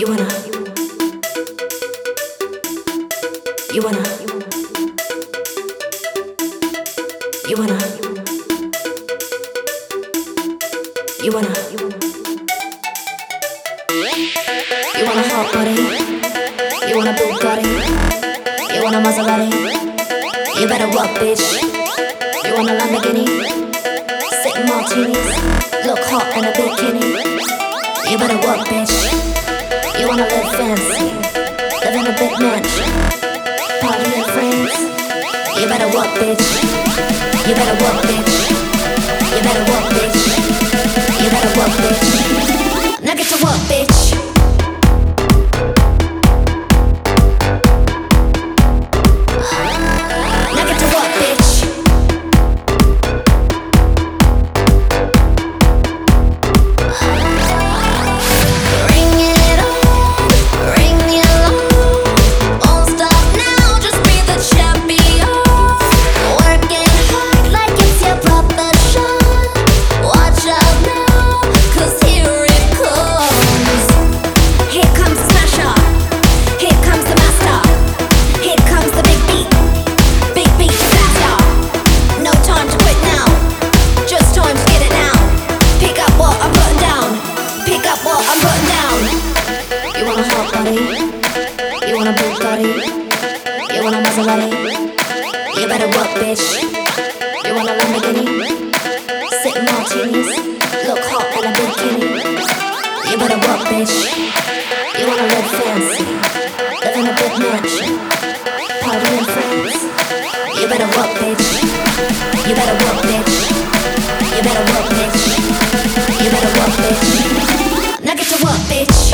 wanna, you wanna, you wanna, you wanna, you want a hot body, you want a Bugatti, you want a Maserati, you better what, bitch? You want a Lamborghini, sipping martinis, look hot in a bikini. You better what, bitch? You wanna live fancy, live in a big mansion, party with friends. You better what, bitch? You better what, bitch? You better what, bitch? You better what, bitch? Now get to what, bitch? Now get to what, bitch? You want a Bugatti, you want a Maserati, you better what, bitch? You want a Lamborghini, sipping martinis, look hot in a bikini. You better what, bitch? You wanna live fancy, live in a big mansion, party with friends. You better what, bitch? You better what, bitch? You better what, bitch? You better what, bitch? Now get to what, bitch?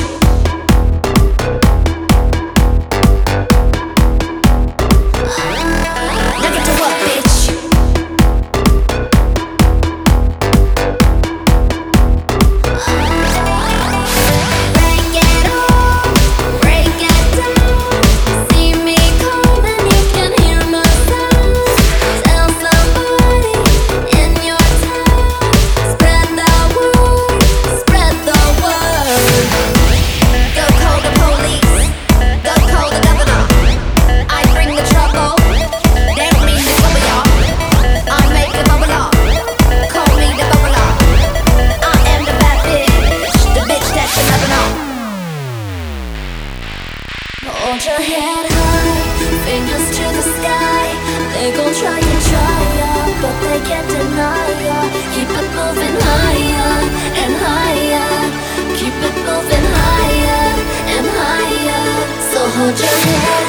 Hold your head high, fingers to the sky. They gon' try and try ya, but they can't deny ya. Keep it moving higher and higher. Keep it moving higher and higher. So hold your head